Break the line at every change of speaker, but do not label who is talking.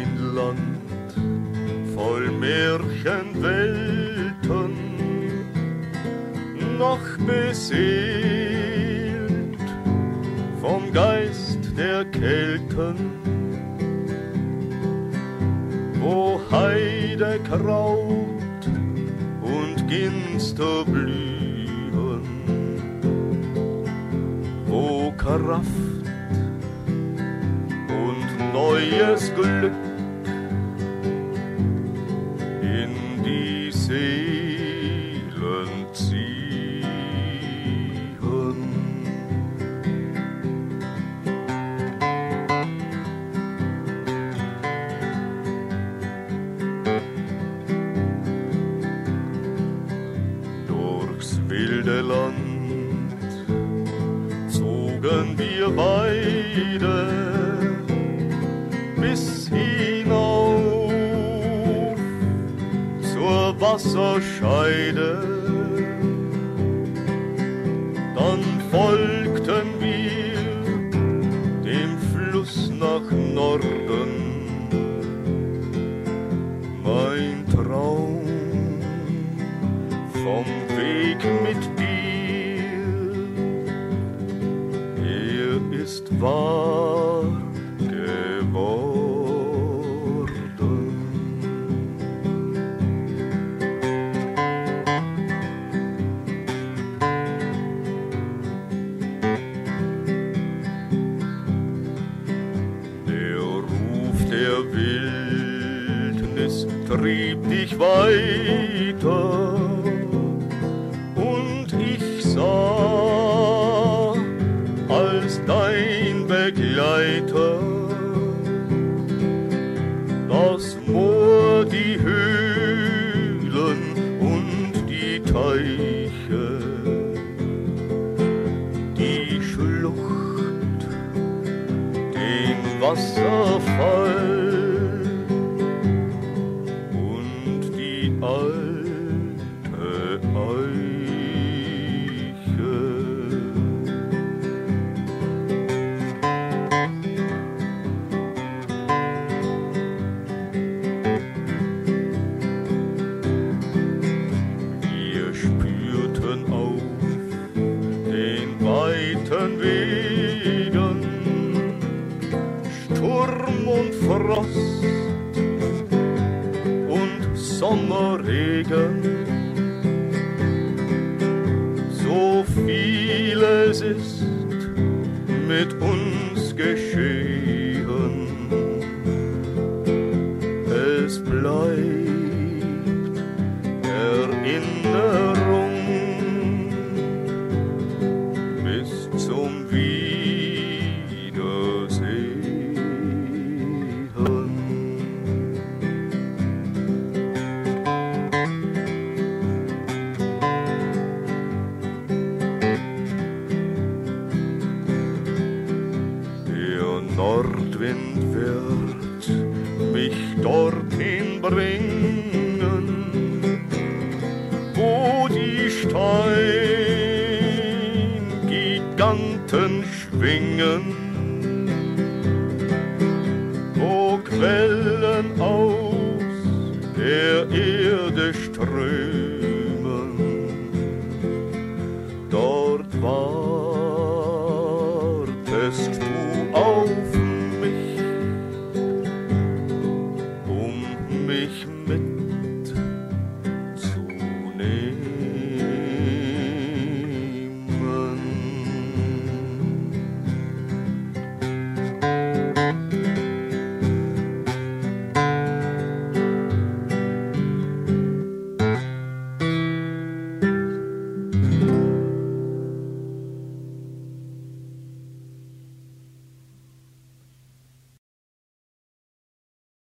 ein Land voll Märchenwelten, noch beseelt vom Geist der Kelten, wo Heidekraut und Ginster blühen, wo Kraft und neues Glück in die Seelen ziehen. Durchs wilde Land zogen wir beide bis hinauf zur Wasserscheide. Dann folgten wir dem Fluss nach Norden. Mein Traum vom Weg mit dir, er ist wahr geworden. Der Ruf der Wildnis trieb dich weiter und ich sah als dein Begleiter das Moor, die Höhlen und die Teiche, die Schlucht, den Wasserfall und die alte Eiche. Wir spürten auf den weiten Wegen Sturm und Frost und Sommerregen. So vieles ist mit uns geschehen. Es bleibt Erinnerung bis zum Wiedersehen. Der Nordwind wird mich dorthin bringen, wo die Steingiganten schwingen, wo Quellen aus der Erde strömen